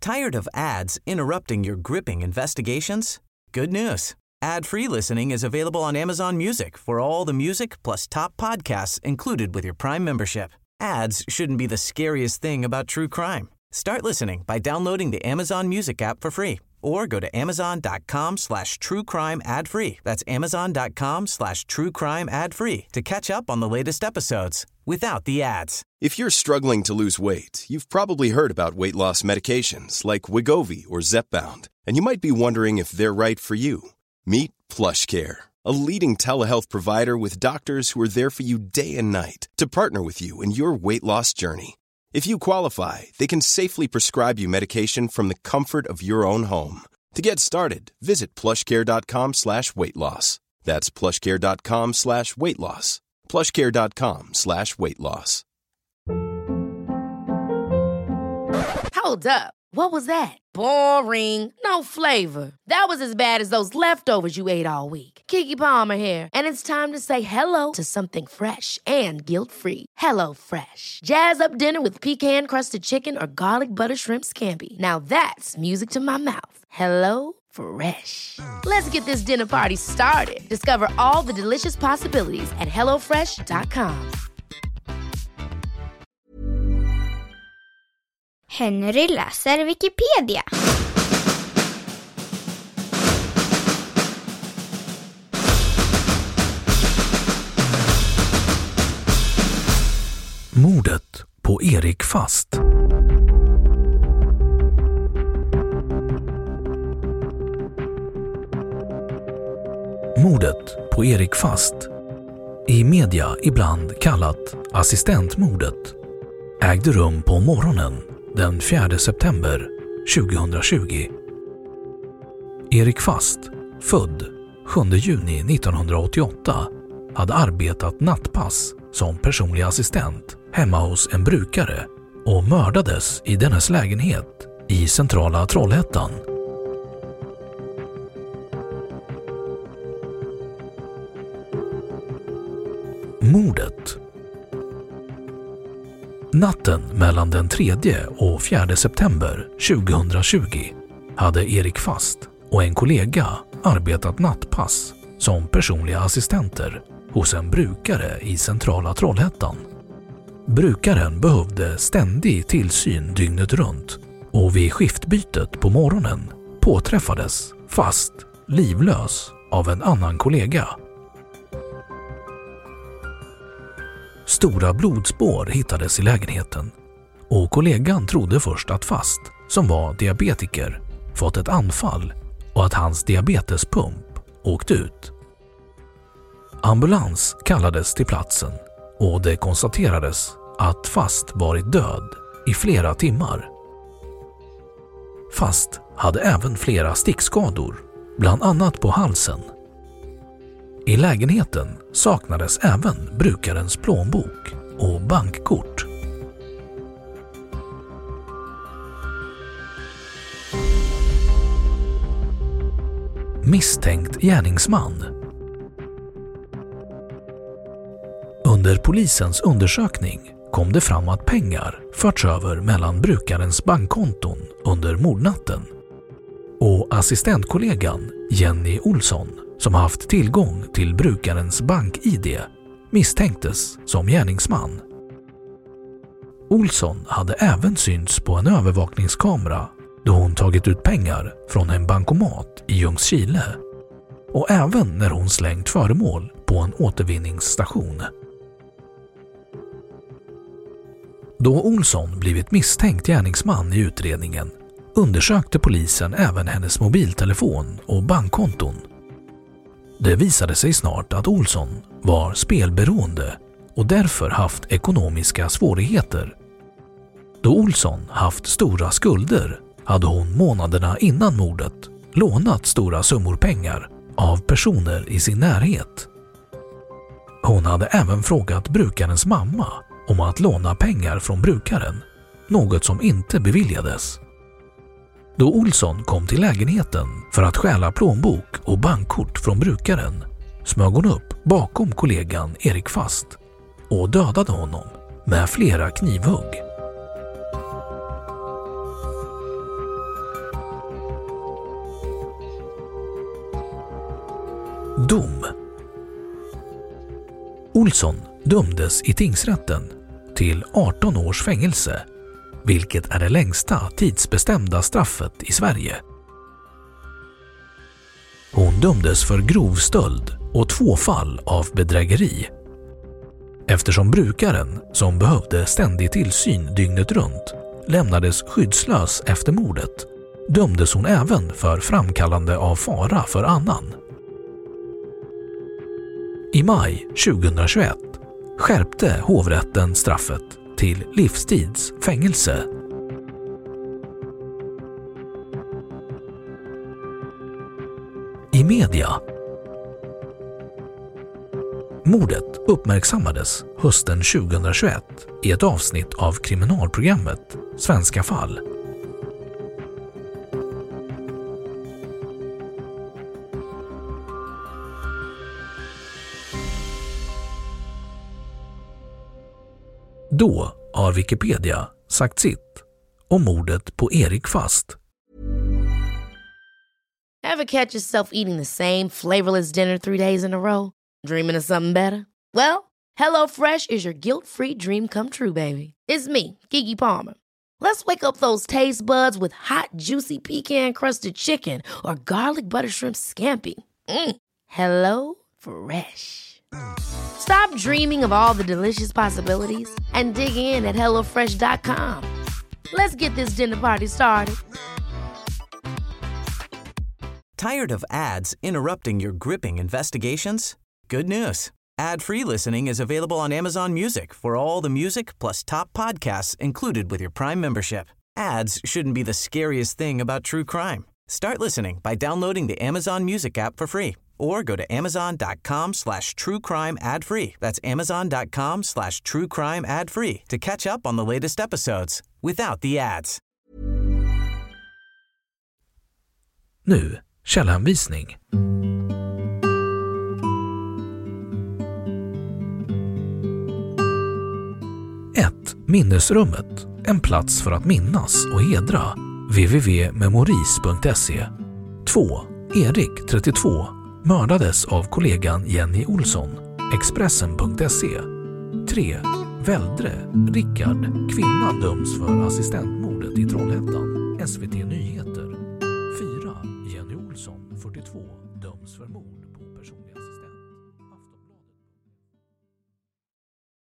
Tired of ads interrupting your gripping investigations? Good news. Ad-free listening is available on Amazon Music for all the music plus top podcasts included with your Prime membership. Ads shouldn't be the scariest thing about true crime. Start listening by downloading the Amazon Music app for free or go to amazon.com/truecrime ad-free. That's amazon.com/truecrime ad-free to catch up on the latest episodes without the ads. If you're struggling to lose weight, you've probably heard about weight loss medications like Wegovy or Zepbound, and you might be wondering if they're right for you. Meet PlushCare, a leading telehealth provider with doctors who are there for you day and night to partner with you in your weight loss journey. If you qualify, they can safely prescribe you medication from the comfort of your own home. To get started, visit plushcare.com/weightloss. That's plushcare.com/weightloss. plushcare.com/weightloss. Hold up. What was that? Boring. No flavor. That was as bad as those leftovers you ate all week. Keke Palmer here, and it's time to say hello to something fresh and guilt-free. Hello Fresh. Jazz up dinner with pecan-crusted chicken or garlic butter shrimp scampi. Now that's music to my mouth. Hello Fresh. Let's get this dinner party started. Discover all the delicious possibilities at hellofresh.com. Henry läser Wikipedia. Mordet på Erik Fast. Mordet på Erik Fast, i media ibland kallat assistentmordet, ägde rum på morgonen den 4 september 2020. Erik Fast, född 7 juni 1988, hade arbetat nattpass som personlig assistent hemma hos en brukare och mördades i dennes lägenhet i centrala Trollhättan. Mordet. Natten mellan den 3 och 4 september 2020 hade Erik Fast och en kollega arbetat nattpass som personliga assistenter hos en brukare i centrala Trollhättan. Brukaren behövde ständig tillsyn dygnet runt och vid skiftbytet på morgonen påträffades Fast livlös av en annan kollega. Stora blodspår hittades i lägenheten och kollegan trodde först att Fast, som var diabetiker, fått ett anfall och att hans diabetespump åkt ut. Ambulans kallades till platsen och det konstaterades att Fast varit död i flera timmar. Fast hade även flera stickskador, bland annat på halsen. I lägenheten saknades även brukarens plånbok och bankkort. Misstänkt gärningsman. Under polisens undersökning kom det fram att pengar förts över mellan brukarens bankkonton under mordnatten. Och assistentkollegan Jenny Olsson, som haft tillgång till brukarens bank-ID, misstänktes som gärningsman. Olsson hade även synts på en övervakningskamera då hon tagit ut pengar från en bankomat i Ljungskile och även när hon slängt föremål på en återvinningsstation. Då Olsson blivit misstänkt gärningsman i utredningen undersökte polisen även hennes mobiltelefon och bankkonton. Det visade sig snart att Olsson var spelberoende och därför haft ekonomiska svårigheter. Då Olsson haft stora skulder hade hon månaderna innan mordet lånat stora summor pengar av personer i sin närhet. Hon hade även frågat brukarens mamma om att låna pengar från brukaren, något som inte beviljades. Då Olsson kom till lägenheten för att stjäla plånbok och bankkort från brukaren smög hon upp bakom kollegan Erik Fast och dödade honom med flera knivhugg. Dom. Olsson dömdes i tingsrätten till 18 års fängelse, vilket är det längsta tidsbestämda straffet i Sverige. Hon dömdes för grov stöld och 2 fall av bedrägeri. Eftersom brukaren, som behövde ständig tillsyn dygnet runt, lämnades skyddslös efter mordet, dömdes hon även för framkallande av fara för annan. I maj 2021 skärpte hovrätten straffet till livstids fängelse. I media. Mordet uppmärksammades hösten 2021 i ett avsnitt av kriminalprogrammet Svenska fall. Då har Wikipedia sagt sitt om mordet på Erik Fast. Ever catch yourself eating the same flavorless dinner 3 days in a row? Dreaming of something better? Well, HelloFresh is your guilt-free dream come true, baby. It's me, Keke Palmer. Let's wake up those taste buds with hot, juicy pecan-crusted chicken or garlic butter shrimp scampi. Hello Fresh. Stop dreaming of all the delicious possibilities and dig in at HelloFresh.com. Let's get this dinner party started. Tired of ads interrupting your gripping investigations? Good news. Ad-free listening is available on Amazon Music for all the music plus top podcasts included with your Prime membership. Ads shouldn't be the scariest thing about true crime. Start listening by downloading the Amazon Music app for free or go to amazon.com/truecrime ad-free. That's amazon.com/truecrime ad-free to catch up on the latest episodes without the ads. Nu, källhänvisning. 1. Minnesrummet. En plats för att minnas och hedra. www.memoris.se. 2. Erik, 32, mördades av kollegan Jenny Olsson. Expressen.se. 3. Väldre, Rickard, kvinna döms för assistentmordet i Trollhättan. SVT Nyheter.